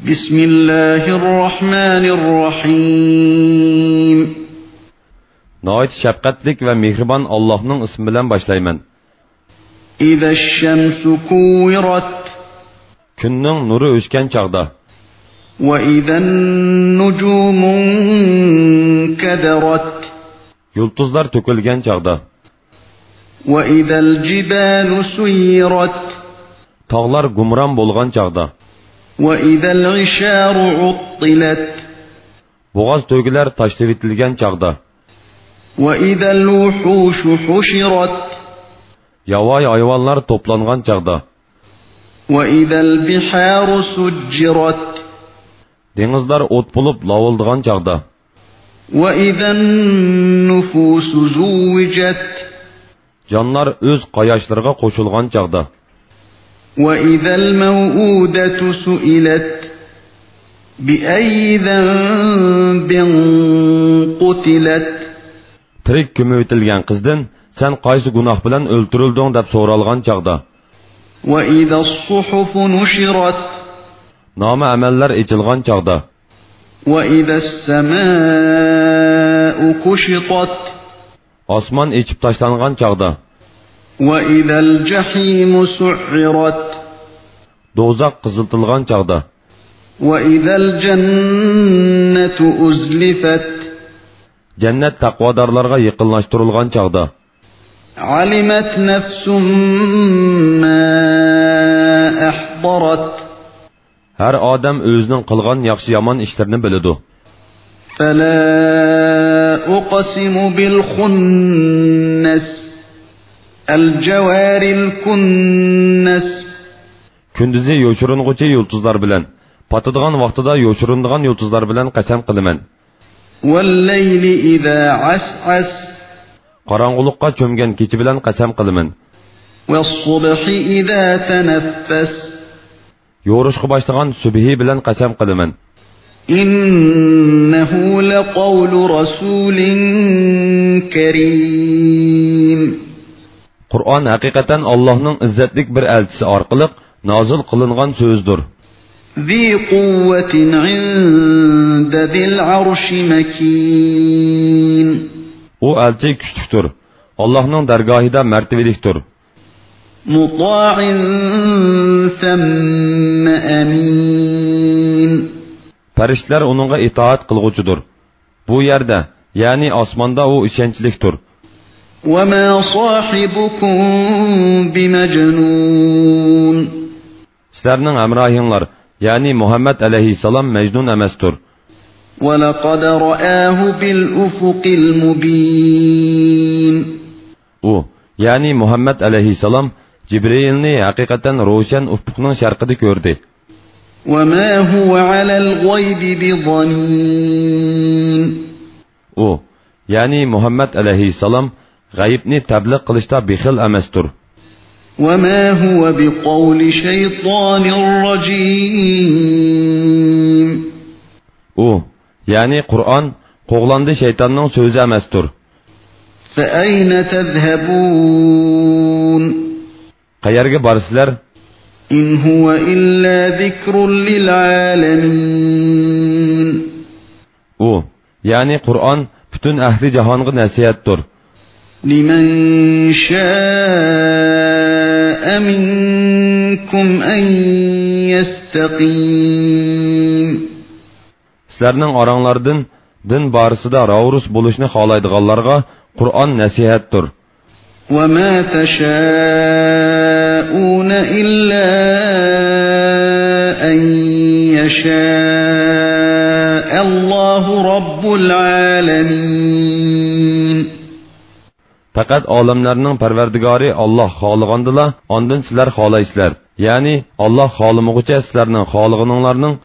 بسم الله الرحمن الرحيم Nəhayət şəfqətlik və mehriban Allah'ın ismi bilan başlayman. إذا الشمس كورت Günning nuri o'chgan chaqda, وإذا النجوم انكدرت yulduzlar to'kilgan chaqda, وإذا الجبال سيرت tog'lar gumron bo'lgan chaqda, وإذا العشار عطلت bo'g'oz to'gilar tashlab etilgan chaqda, وإذا الوحوش حشرت yovvoyi hayvonlar to'plangan chaqda, وإذا البحار سجرت dengizlar o't bo'lib lovildigan chaqda, وإذا النفوس زوجت jonlar o'z qayoshlariga qo'shilgan chaqda, وإذا الموءودة سئلت بأي ذنب قتلت tirik ko'mitilgan qizdan sen qaysi gunoh bilan o'ltirilding deb so'ralgan chaqda, وإذا الصحف نشرت nomi amallar echilgan chaqda, وإذا السماء كشطت osmon echib tashlangan chaqda, وإذا الجحيم سعرت do'zax qiziltilgan chaqda, وإذا الجنة أزلفت jannat taqvodorlarga yaqinlashtirilgan chaqda, علمت نفس ما أحضرت har odam o'zining qilgan yaxshi yomon ishlarini biladi. فلا أقسم بالخنس الجوار الكنس Kunduzi yo'shiring'uchi yulduzlar bilan, patadigan vaqtida yo'shirinadigan yulduzlar bilan qasam qilaman. والليل إذا عسعس Qorong'ulikqa cho'mgan kecha bilan qasam qilaman. والصبح إذا تنفس Yo'rishqa boshlagan subhi bilan qasam qilaman. إنه لقول رسول كريم Qur'on haqiqatan Allohning izzatlik bir elchisi orqali nozil qilingan so'zdir. ذي قوة عند ذي العرش مكين U elchi kuchlidir. Allohning dargohida martabalikdir. مطاع ثم أمين Farishtalar uningga itoat qilg'uchidir. Bu yerda, ya'ni osmonda u ishonchlikdir. وما صاحبكم بمجنون Sizlarning hamrohinglar, ya'ni Muhammad alayhissalom majnun emasdir. ولقد رآه بالأفق المبين U, ya'ni Muhammad alayhissalom Jibrilni haqiqatan ro'shan ufqning sharqida ko'rdi. وما هو على الغيب بضنين U, ya'ni Muhammad alayhissalom g'aybni tabliq qilishda bexil emasdir. وما هو بقول شيطان رجيم U, ya'ni Qur'on qo'g'landi shaytonning so'zi emasdir. فأين تذهبون Qayerga borsizlar? إن هو إلا ذكر للعالمين U, ya'ni Qur'on butun ahli jahonga nasihatdir. لمن شاء منكم أن يستقيم Sizlarning oranglardan din borasida ravurus bo'lishni xohlaydiganlarga Qur'on nasihatdir. وما تشاءون إلا أن يشاء الله رب العالمين Faqat olamlarning parvardigori Alloh xohlagandilar, ondan sizlar xohlaysizlar. Ya'ni Alloh xohlamaguncha sizlarning xohlaganinglarning